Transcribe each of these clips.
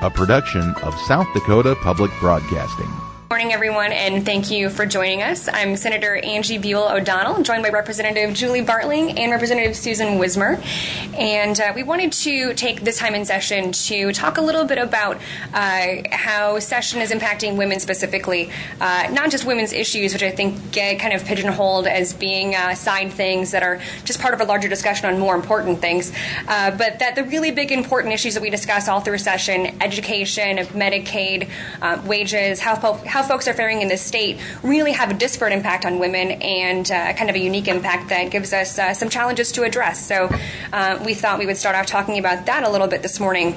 a production of South Dakota Public Broadcasting. Good morning, everyone, and thank you for joining us. I'm Senator Angie Buell O'Donnell, joined by Representative Julie Bartling and Representative Susan Wismer. And we wanted to take this time in session to talk a little bit about how session is impacting women specifically, not just women's issues, which I think get kind of pigeonholed as being side things that are just part of a larger discussion on more important things, but that the really big important issues that we discuss all through session, education, Medicaid, wages, how folks are faring in this state, really have a disparate impact on women and kind of a unique impact that gives us some challenges to address. So we thought we would start off talking about that a little bit this morning.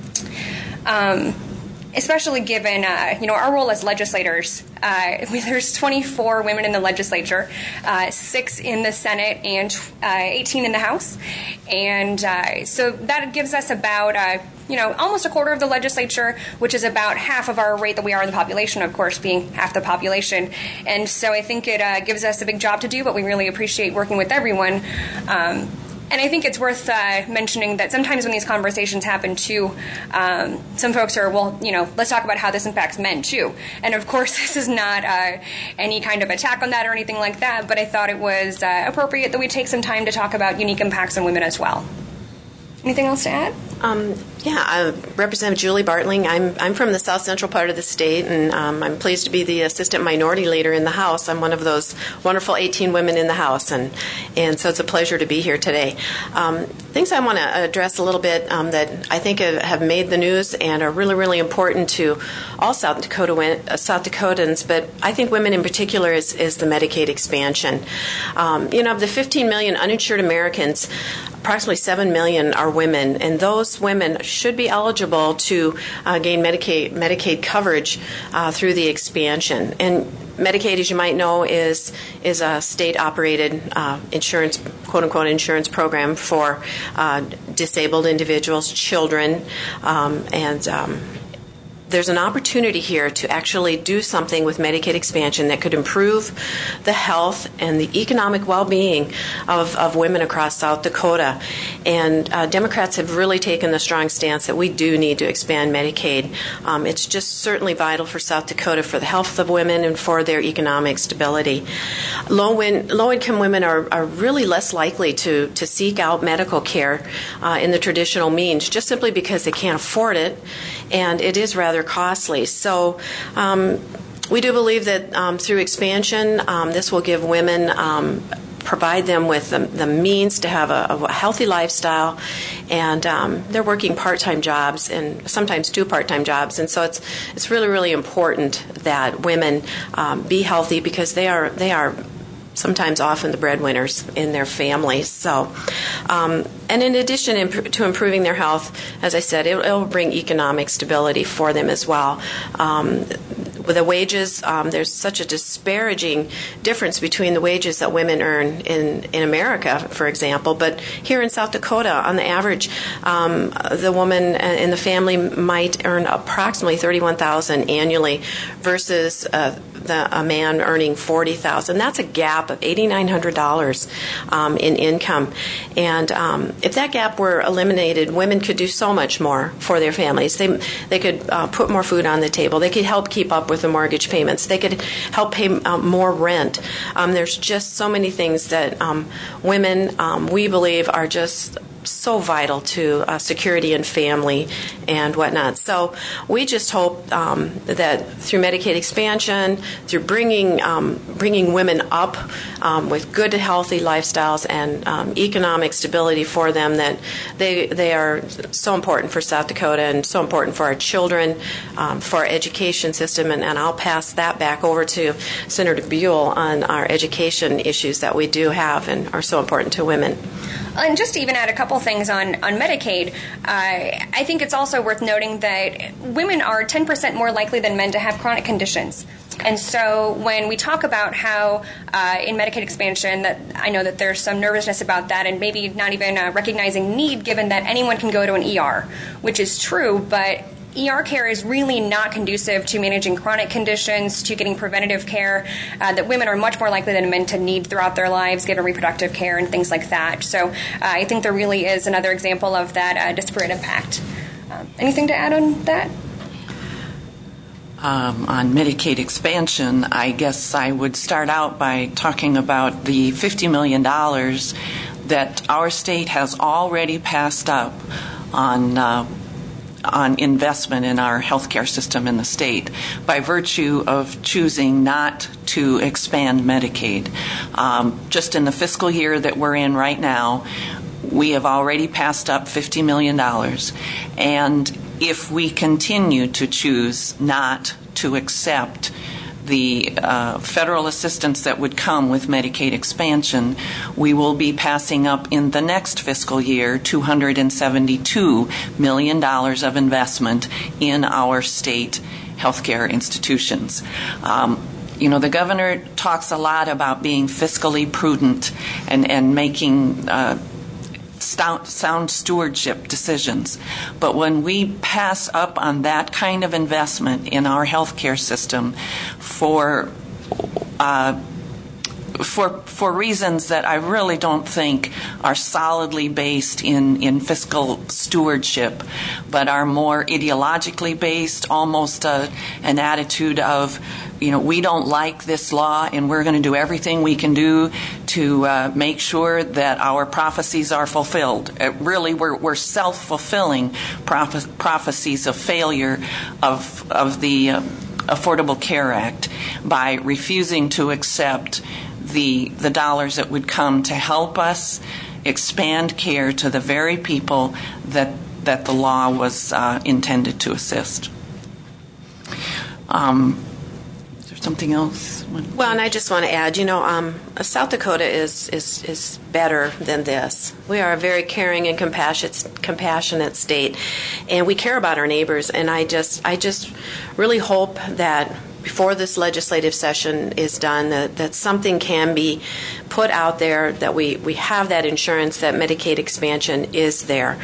Especially given, our role as legislators. There's 24 women in the legislature, 6 in the Senate, and 18 in the House. And so that gives us about, almost a quarter of the legislature, which is about half of our rate that we are in the population, of course, being half the population. And so I think it gives us a big job to do, but we really appreciate working with everyone. And I think it's worth mentioning that sometimes when these conversations happen, too, some folks are, let's talk about how this impacts men, too. And, of course, this is not any kind of attack on that or anything like that, but I thought it was appropriate that we take some time to talk about unique impacts on women as well. Anything else to add? Representative Julie Bartling. I'm from the south central part of the state, and I'm pleased to be the assistant minority leader in the House. I'm one of those wonderful 18 women in the House, and so it's a pleasure to be here today. Things I want to address a little bit that I think have made the news and are really, really important to all South Dakotans, but I think women in particular is the Medicaid expansion. Of the 15 million uninsured Americans, approximately 7 million are women, and those women should be eligible to gain Medicaid coverage through the expansion. And Medicaid, as you might know, is a state-operated insurance, quote-unquote, insurance program for disabled individuals, children, and there's an opportunity here to actually do something with Medicaid expansion that could improve the health and the economic well-being of women across South Dakota. And Democrats have really taken the strong stance that we do need to expand Medicaid. It's just certainly vital for South Dakota for the health of women and for their economic stability. Low-income women are really less likely to seek out medical care in the traditional means, just simply because they can't afford it, and it is rather costly. So we do believe that through expansion, this will give women, provide them with the means to have a healthy lifestyle, and they're working part-time jobs and sometimes 2 part-time jobs, and so it's really, really important that women be healthy because they are sometimes often the breadwinners in their families. So, and in addition to improving their health, as I said, it will bring economic stability for them as well. With the wages, there's such a disparaging difference between the wages that women earn in America, for example. But here in South Dakota, on the average, the woman in the family might earn approximately $31,000 annually versus a man earning $40,000. That's a gap of $8,900 in income. And if that gap were eliminated, women could do so much more for their families. They could put more food on the table. They could help keep up with the mortgage payments. They could help pay more rent. There's just so many things that women, we believe, are just so vital to security and family and whatnot. So we just hope that through Medicaid expansion, through bringing women up with good, healthy lifestyles and economic stability for them, that they are so important for South Dakota and so important for our children, for our education system. And I'll pass that back over to Senator Buell on our education issues that we do have and are so important to women. And just to even add a couple things on Medicaid, I think it's also worth noting that women are 10% more likely than men to have chronic conditions. And so when we talk about how in Medicaid expansion, that I know that there's some nervousness about that and maybe not even recognizing need given that anyone can go to an ER, which is true, but ER care is really not conducive to managing chronic conditions, to getting preventative care that women are much more likely than men to need throughout their lives, given reproductive care and things like that. So I think there really is another example of that disparate impact. Anything to add on that? On Medicaid expansion, I guess I would start out by talking about the $50 million that our state has already passed up on investment in our healthcare system in the state by virtue of choosing not to expand Medicaid. Just in the fiscal year that we're in right now, we have already passed up $50 million. And if we continue to choose not to accept the federal assistance that would come with Medicaid expansion, we will be passing up in the next fiscal year $272 million of investment in our state healthcare institutions. The governor talks a lot about being fiscally prudent and making sound stewardship decisions. But when we pass up on that kind of investment in our healthcare system for reasons that I really don't think are solidly based in fiscal stewardship, but are more ideologically based, almost an attitude of, we don't like this law and we're going to do everything we can do to make sure that our prophecies are fulfilled. Really, we're self-fulfilling prophecies of failure of the Affordable Care Act by refusing to accept the dollars that would come to help us expand care to the very people that the law was intended to assist. Is there something else? Well, and I just want to add, South Dakota is better than this. We are a very caring and compassionate state, and we care about our neighbors. And I just really hope that before this legislative session is done, that something can be put out there, that we have that insurance, that Medicaid expansion is there.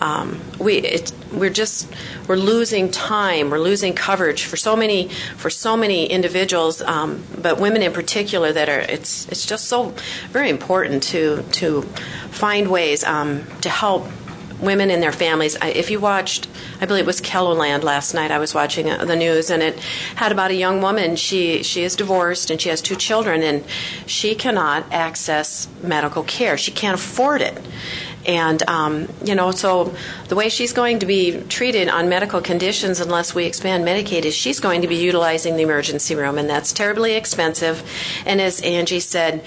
We're losing time, we're losing coverage for so many individuals, but women in particular. It's just so very important to find ways to help women and their families. If you watched, I believe it was Kelloland last night, I was watching the news, and it had about a young woman. She is divorced and she has 2 children, and she cannot access medical care. She can't afford it. And, so the way she's going to be treated on medical conditions unless we expand Medicaid is she's going to be utilizing the emergency room, and that's terribly expensive. And as Angie said,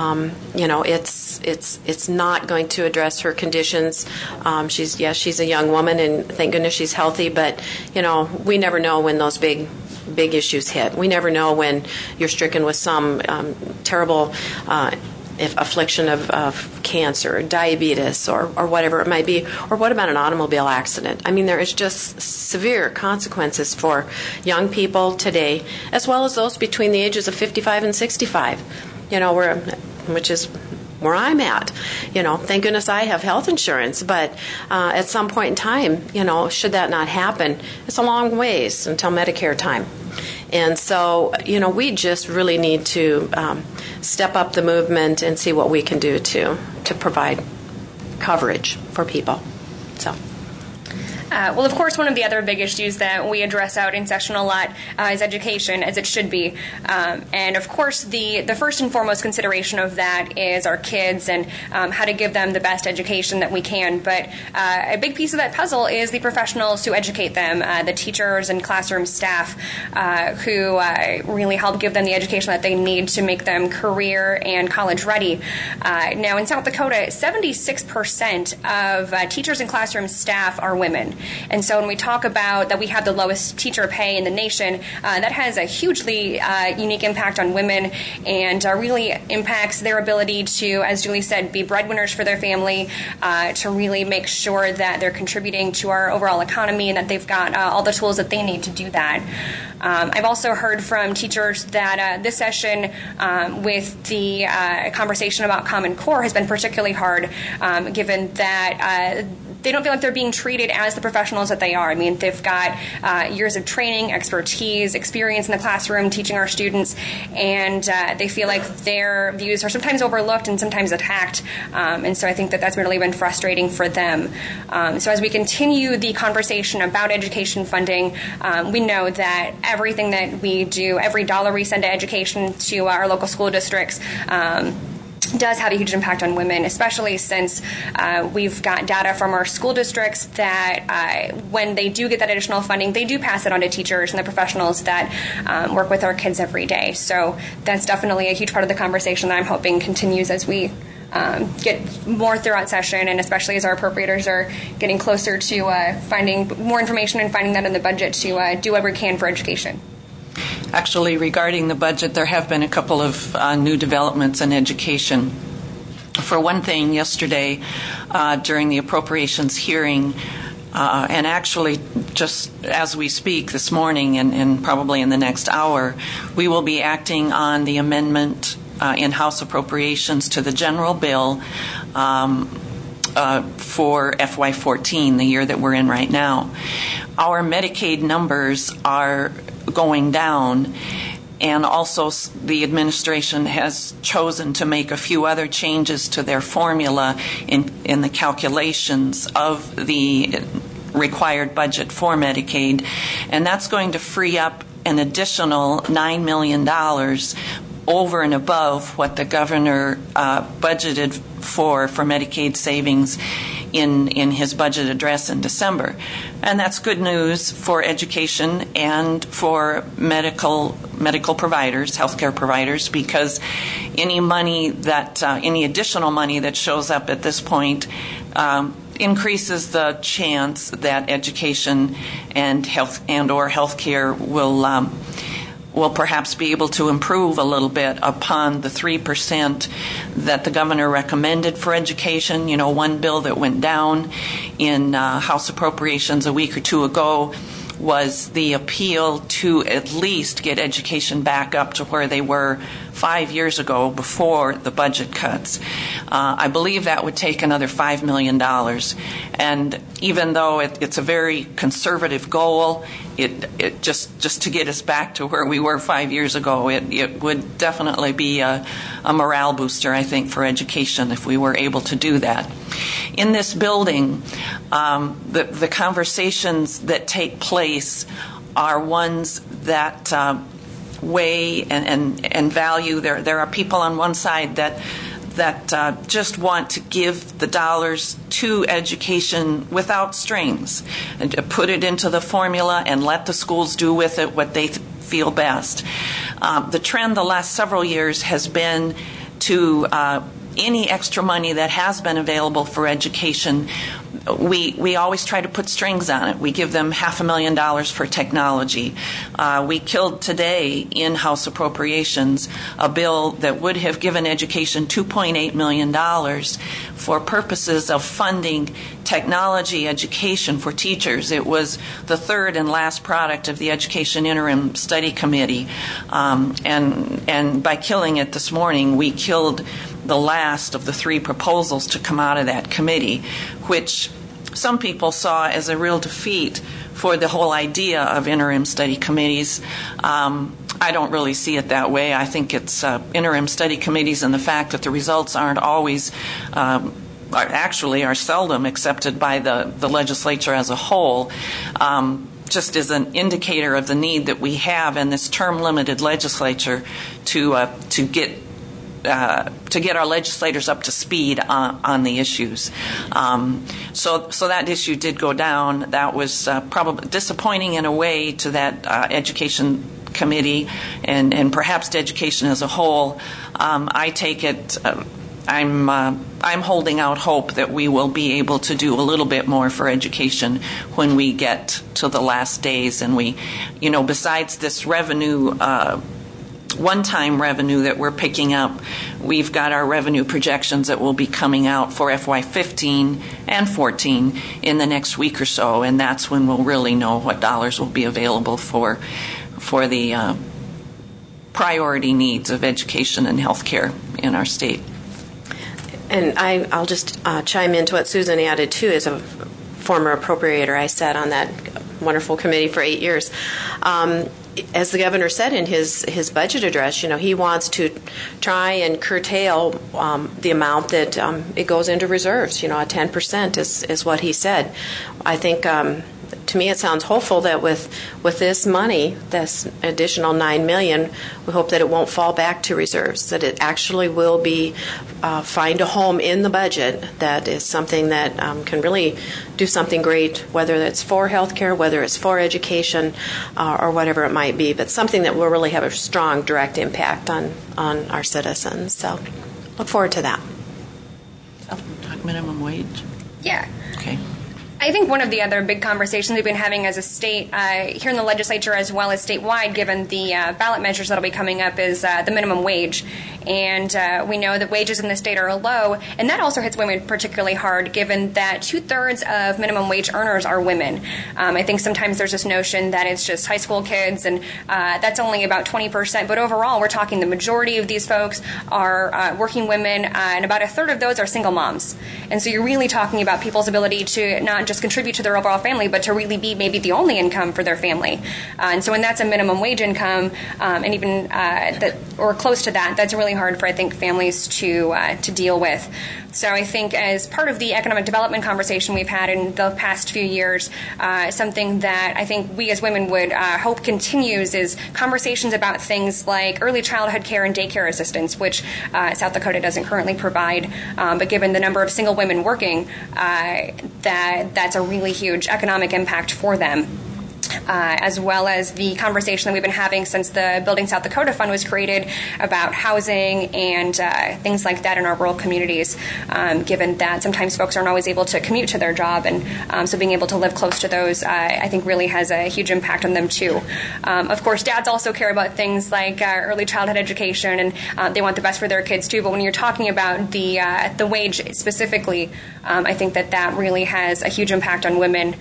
it's not going to address her conditions. She's a young woman, and thank goodness she's healthy, but, we never know when those big issues hit. We never know when you're stricken with some terrible affliction of cancer, diabetes, or whatever it might be. Or what about an automobile accident? I mean, there is just severe consequences for young people today, as well as those between the ages of 55 and 65, which is where I'm at. Thank goodness I have health insurance, but at some point in time, should that not happen, it's a long ways until Medicare time. And so, we just really need to step up the movement and see what we can do to provide coverage for people. So. Well, of course, one of the other big issues that we address out in session a lot is education, as it should be. And, of course, the first and foremost consideration of that is our kids and how to give them the best education that we can. But a big piece of that puzzle is the professionals who educate them, the teachers and classroom staff who really help give them the education that they need to make them career and college ready. Now, in South Dakota, 76% of teachers and classroom staff are women. And so when we talk about that we have the lowest teacher pay in the nation, that has a hugely unique impact on women and really impacts their ability to, as Julie said, be breadwinners for their family, to really make sure that they're contributing to our overall economy and that they've got all the tools that they need to do that. I've also heard from teachers that this session with the conversation about Common Core has been particularly hard, given that they don't feel like they're being treated as the professionals that they are. I mean, they've got years of training, expertise, experience in the classroom teaching our students, and they feel like their views are sometimes overlooked and sometimes attacked. And so I think that that's really been frustrating for them. So as we continue the conversation about education funding, we know that everything that we do, every dollar we send to education to our local school districts, does have a huge impact on women, especially since we've got data from our school districts that when they do get that additional funding, they do pass it on to teachers and the professionals that work with our kids every day. So that's definitely a huge part of the conversation that I'm hoping continues as we get more throughout session, and especially as our appropriators are getting closer to finding more information and finding that in the budget to do whatever we can for education. Actually, regarding the budget, there have been a couple of new developments in education. For one thing, yesterday during the appropriations hearing, and actually just as we speak this morning and probably in the next hour, we will be acting on the amendment in House appropriations to the general bill for FY14, the year that we're in right now. Our Medicaid numbers are going down, and also the administration has chosen to make a few other changes to their formula in the calculations of the required budget for Medicaid, and that's going to free up an additional $9 million over and above what the governor budgeted for Medicaid savings in his budget address in December. And that's good news for education and for medical providers, healthcare providers, because any additional money that shows up at this point increases the chance that education and or healthcare will perhaps be able to improve a little bit upon the 3% that the governor recommended for education. You know, one bill that went down in House appropriations a week or two ago was the appeal to at least get education back up to where they were 5 years ago before the budget cuts. I believe that would take another $5 million. And even though it's a very conservative goal, it just to get us back to where we were 5 years ago, it would definitely be a morale booster, I think, for education if we were able to do that. In this building, the conversations that take place are ones that weigh and value. There are people on one side that just want to give the dollars to education without strings and to put it into the formula and let the schools do with it what they feel best. The trend the last several years has been to any extra money that has been available for education, we always try to put strings on it. We give them $500,000 for technology. We killed today in House appropriations a bill that would have given education $2.8 million for purposes of funding technology education for teachers. It was the third and last product of the Education Interim Study Committee. And by killing it this morning, we killed the last of the three proposals to come out of that committee, which some people saw as a real defeat for the whole idea of interim study committees. I don't really see it that way. I think it's interim study committees and the fact that the results aren't always are seldom accepted by the legislature as a whole, just is an indicator of the need that we have in this term-limited legislature to get our legislators up to speed on the issues. So that issue did go down. That was probably disappointing in a way to that education committee and perhaps to education as a whole. I take it. I'm holding out hope that we will be able to do a little bit more for education when we get to the last days, and we, besides this revenue, one-time revenue that we're picking up, we've got our revenue projections that will be coming out for FY15 and 14 in the next week or so, and that's when we'll really know what dollars will be available for the priority needs of education and healthcare in our state. And I'll just chime into what Susan added too. Is former appropriator. I sat on that wonderful committee for 8 years. As the governor said in his budget address, he wants to try and curtail the amount that it goes into reserves. 10% is what he said. I think, to me, it sounds hopeful that with this money, this additional $9 million, we hope that it won't fall back to reserves, that it actually will be find a home in the budget that is something that can really do something great, whether it's for healthcare, whether it's for education, or whatever it might be, but something that will really have a strong direct impact on our citizens. So look forward to that. Talk minimum wage? Yeah. Okay. I think one of the other big conversations we've been having as a state here in the legislature as well as statewide, given the ballot measures that will be coming up, is the minimum wage. And we know that wages in the state are low, and that also hits women particularly hard, given that 2/3 of minimum wage earners are women. I think sometimes there's this notion that it's just high school kids, and that's only about 20%. But overall, we're talking the majority of these folks are working women, and about 1/3 of those are single moms. And so you're really talking about people's ability to not just contribute to their overall family, but to really be maybe the only income for their family. And so when that's a minimum wage income, and even that or close to that, that's really hard for, I think, families to deal with. So I think as part of the economic development conversation we've had in the past few years, something that I think we as women would hope continues is conversations about things like early childhood care and daycare assistance, which South Dakota doesn't currently provide. But given the number of single women working, that's a really huge economic impact for them. As well as the conversation that we've been having since the Building South Dakota Fund was created about housing and things like that in our rural communities, given that sometimes folks aren't always able to commute to their job, and so being able to live close to those, I think, really has a huge impact on them too. Of course, dads also care about things like early childhood education, and they want the best for their kids too, but when you're talking about the wage specifically, I think that really has a huge impact on women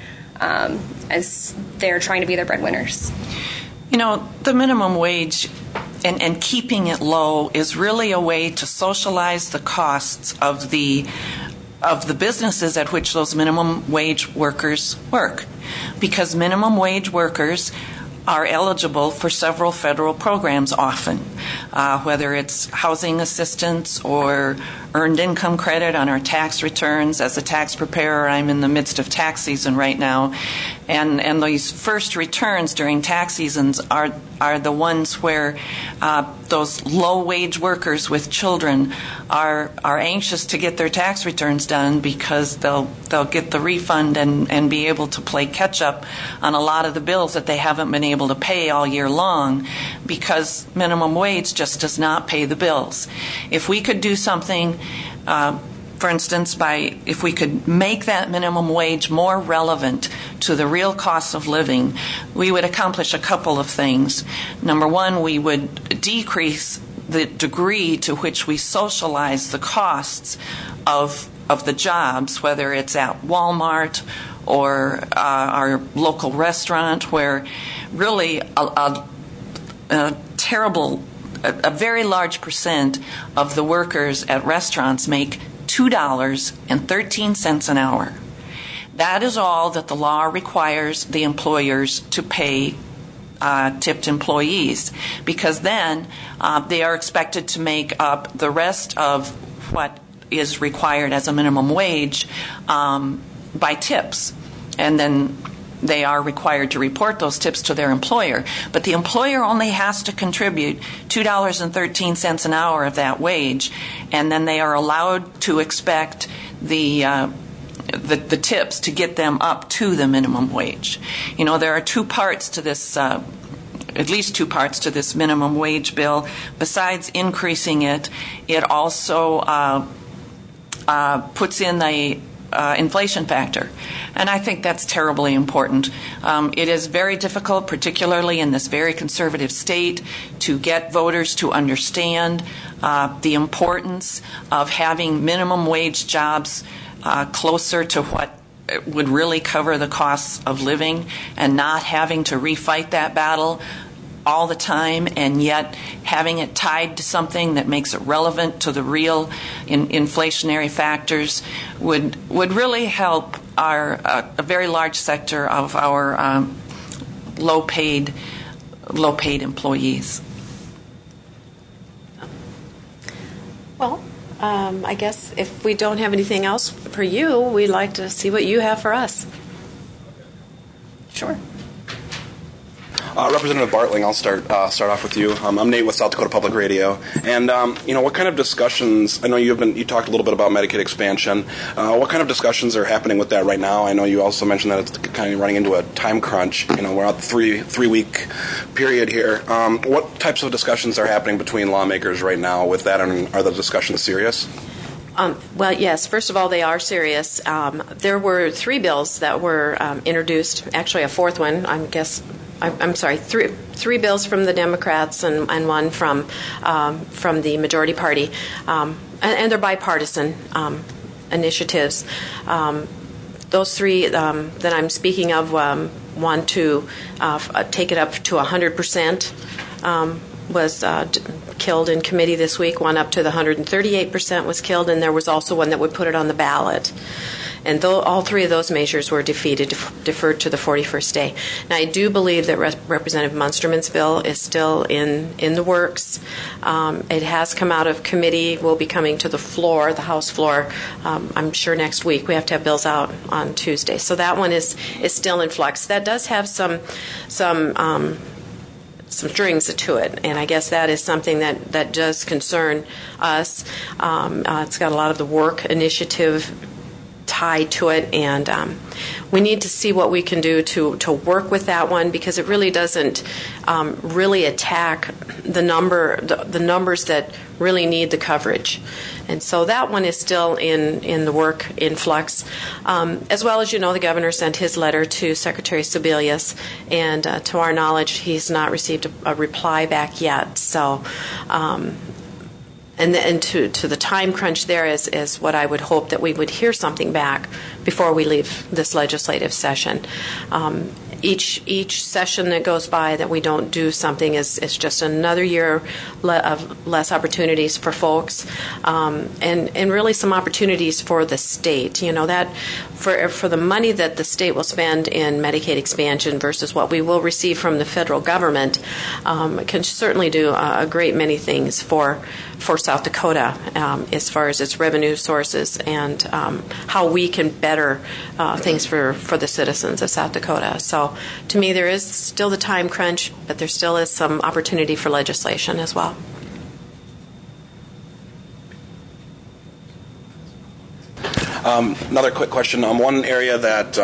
as they're trying to be their breadwinners. The minimum wage and keeping it low is really a way to socialize the costs of the businesses at which those minimum wage workers work, because minimum wage workers are eligible for several federal programs often, whether it's housing assistance or earned income credit on our tax returns. As a tax preparer, I'm in the midst of tax season right now, and these first returns during tax seasons are the ones where those low-wage workers with children are anxious to get their tax returns done, because they'll get the refund and be able to play catch-up on a lot of the bills that they haven't been able to pay all year long, because minimum wage just does not pay the bills. If we could do something, for instance, if we could make that minimum wage more relevant to the real cost of living, we would accomplish a couple of things. Number one, we would decrease the degree to which we socialize the costs of the jobs, whether it's at Walmart or our local restaurant, where really a very large percent of the workers at restaurants make $2.13 an hour. That is all that the law requires the employers to pay tipped employees, because then they are expected to make up the rest of what is required as a minimum wage by tips. And then they are required to report those tips to their employer. But the employer only has to contribute $2.13 an hour of that wage, and then they are allowed to expect the tips to get them up to the minimum wage. There are two parts to this, at least two parts to this minimum wage bill. Besides increasing it, it also puts in the inflation factor. And I think that's terribly important. It is very difficult, particularly in this very conservative state, to get voters to understand the importance of having minimum wage jobs closer to what would really cover the costs of living, and not having to refight that battle all the time, and yet having it tied to something that makes it relevant to the real inflationary factors would really help a very large sector of our low-paid employees. Well, I guess if we don't have anything else for you, we'd like to see what you have for us. Sure. Representative Bartling, I'll start off with you. I'm Nate with South Dakota Public Radio, and what kind of discussions? I know you talked a little bit about Medicaid expansion. What kind of discussions are happening with that right now? I know you also mentioned that it's kind of running into a time crunch. We're at the 3-week period here. What types of discussions are happening between lawmakers right now with that, and are the discussions serious? Well, yes. First of all, they are serious. There were 3 bills that were introduced. Actually, a 4th one. I'm sorry. Three bills from the Democrats and one from the majority party, and they're bipartisan initiatives. Those 3 that I'm speaking of want to take it up to 100%. Was killed in committee this week. One up to the 138% was killed, and there was also one that would put it on the ballot. And all 3 of those measures were deferred to the 41st day. Now, I do believe that Representative Munsterman's bill is still in the works. It has come out of committee, will be coming to the floor, the House floor, I'm sure next week. We have to have bills out on Tuesday. So that one is still in flux. That does have some strings to it, and I guess that is something that does concern us. It's got a lot of the work initiative tied to it, and we need to see what we can do to work with that one, because it really doesn't really attack the numbers that really need the coverage. And so that one is still in the work, in flux. As well as, the governor sent his letter to Secretary Sebelius, and to our knowledge, he's not received a reply back yet. So, and to the time crunch there is what I would hope that we would hear something back before we leave this legislative session. Each session that goes by that we don't do something is just another year of less opportunities for folks, and really some opportunities for the state. That for the money that the state will spend in Medicaid expansion versus what we will receive from the federal government, can certainly do a great many things for South Dakota, as far as its revenue sources and how we can better things for the citizens of South Dakota. So to me, there is still the time crunch, but there still is some opportunity for legislation as well. Another quick question. One area that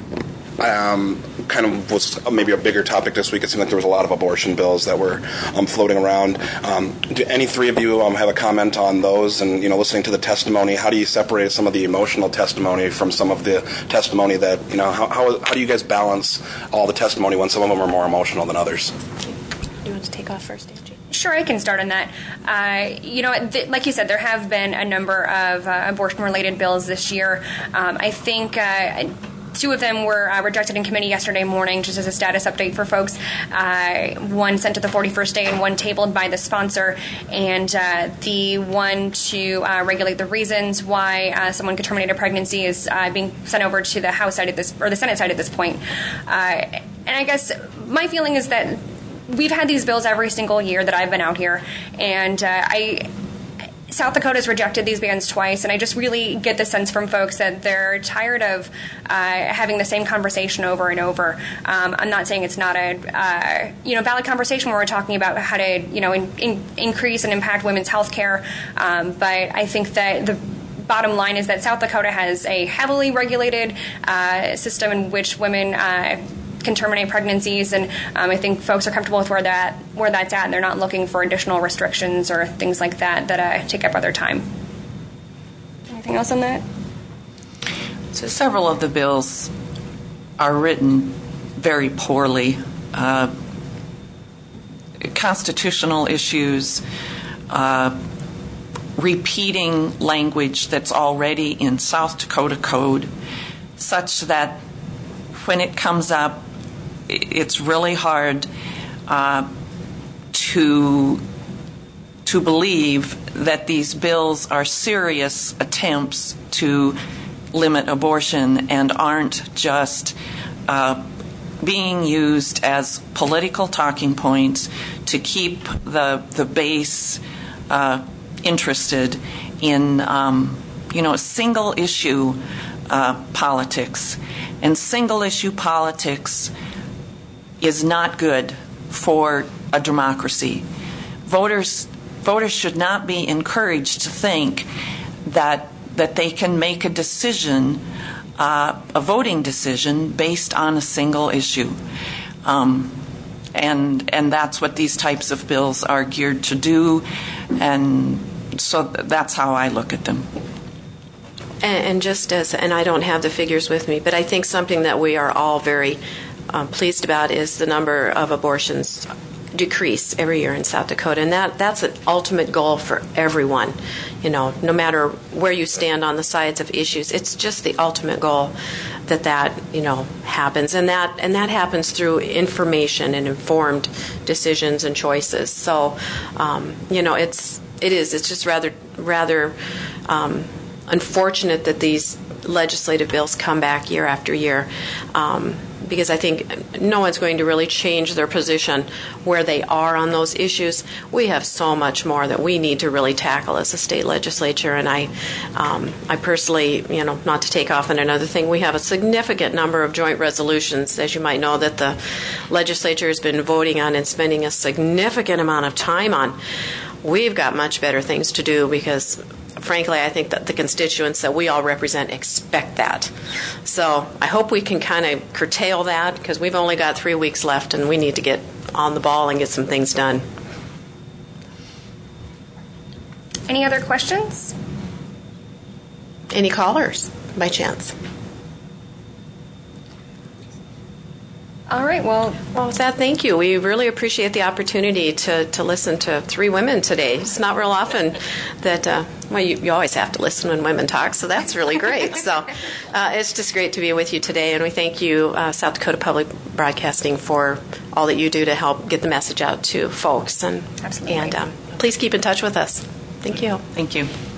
kind of was maybe a bigger topic this week. It seemed like there was a lot of abortion bills that were floating around. Do any 3 of you have a comment on those? And listening to the testimony, how do you separate some of the emotional testimony from some of the testimony that how do you guys balance all the testimony when some of them are more emotional than others? Do you want to take off first, Angie? Sure, I can start on that. Like you said, there have been a number of abortion-related bills this year. I think 2 of them were rejected in committee yesterday morning, just as a status update for folks. One sent to the 41st day and one tabled by the sponsor. And the one to regulate the reasons why someone could terminate a pregnancy is being sent over to the House side at this, or the Senate side at this point. And I guess my feeling is that we've had these bills every single year that I've been out here, and South Dakota's rejected these bans twice, and I just really get the sense from folks that they're tired of having the same conversation over and over. I'm not saying it's not a valid conversation where we're talking about how to increase and impact women's health care, but I think that the bottom line is that South Dakota has a heavily regulated system in which women can terminate pregnancies, and I think folks are comfortable with where that's at, and they're not looking for additional restrictions or things like that take up other time. Anything else on that? So several of the bills are written very poorly. Constitutional issues, repeating language that's already in South Dakota code, such that when it comes up, it's really hard to believe that these bills are serious attempts to limit abortion and aren't just being used as political talking points to keep the base interested in single issue politics. And single issue politics is not good for a democracy. Voters should not be encouraged to think that they can make a decision, a voting decision, based on a single issue. And that's what these types of bills are geared to do, and so that's how I look at them. And I don't have the figures with me, but I think something that we are all very pleased about is the number of abortions decrease every year in South Dakota, and that's an ultimate goal for everyone. No matter where you stand on the sides of issues, it's just the ultimate goal that happens, and that happens through information and informed decisions and choices. So, it's just rather unfortunate that these legislative bills come back year after year. Because I think no one's going to really change their position where they are on those issues. We have so much more that we need to really tackle as a state legislature, and I personally, not to take off on another thing, we have a significant number of joint resolutions, as you might know, that the legislature has been voting on and spending a significant amount of time on. We've got much better things to do because, frankly, I think that the constituents that we all represent expect that. So I hope we can kind of curtail that because we've only got 3 weeks left and we need to get on the ball and get some things done. Any other questions? Any callers, by chance? All right, well, with that, thank you. We really appreciate the opportunity to listen to 3 women today. It's not real often that, you always have to listen when women talk, so that's really great. So it's just great to be with you today, and we thank you, South Dakota Public Broadcasting, for all that you do to help get the message out to folks. Absolutely. And please keep in touch with us. Thank you. Thank you.